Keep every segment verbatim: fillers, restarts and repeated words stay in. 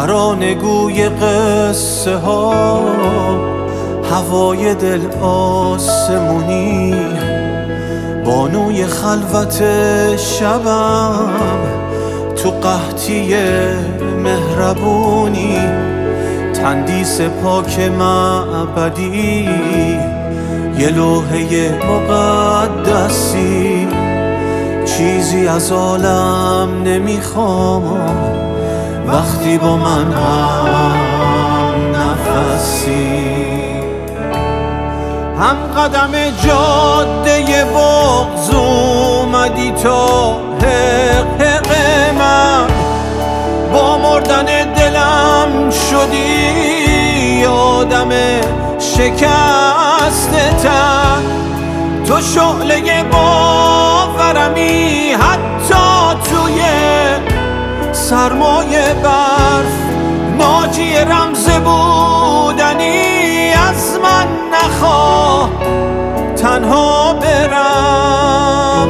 ترانه‌گوی قصه ها، هوای دل آسمونی، بانوی خلوت شبم، تو قحطی مهربونی، تندیس پاک معبدی، یه لوحه مقدسی. چیزی از عالم نمیخوام وقتی با من هم نفسی. هم قدم جاده بغض اومدی تا حق حق من، با مردن دلم شدی آدم شکسته تن. تو شعله باورمی حتی توی سرمایه برف، ناجی رمز بودنی، از من نخواه تنها برم.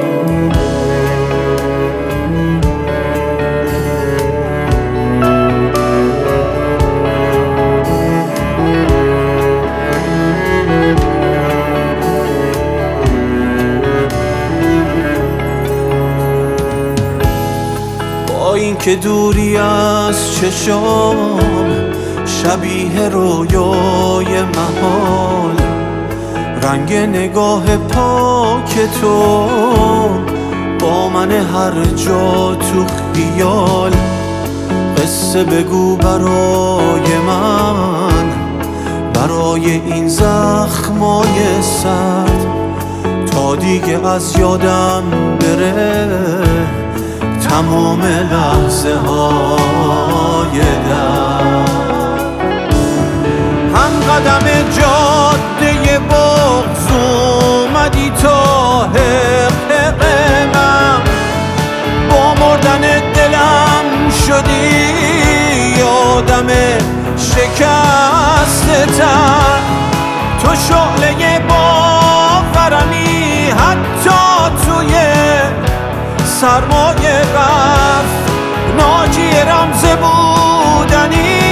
با این که دوری از چشام شبیه رویای محال، رنگ نگاه پاک تو با من هر جا تو خیال. قصه بگو برای من، برای این زخمای سرد، تا دیگه از یادم بره تمام لحظه های درد. هم قدم جاده بغض اومدی تا حق حق من، با مردن دلم شدی آدم شکسته تن. تو شعله باورمی حتی توی سرمایه برف، ناجی رمز بودنی،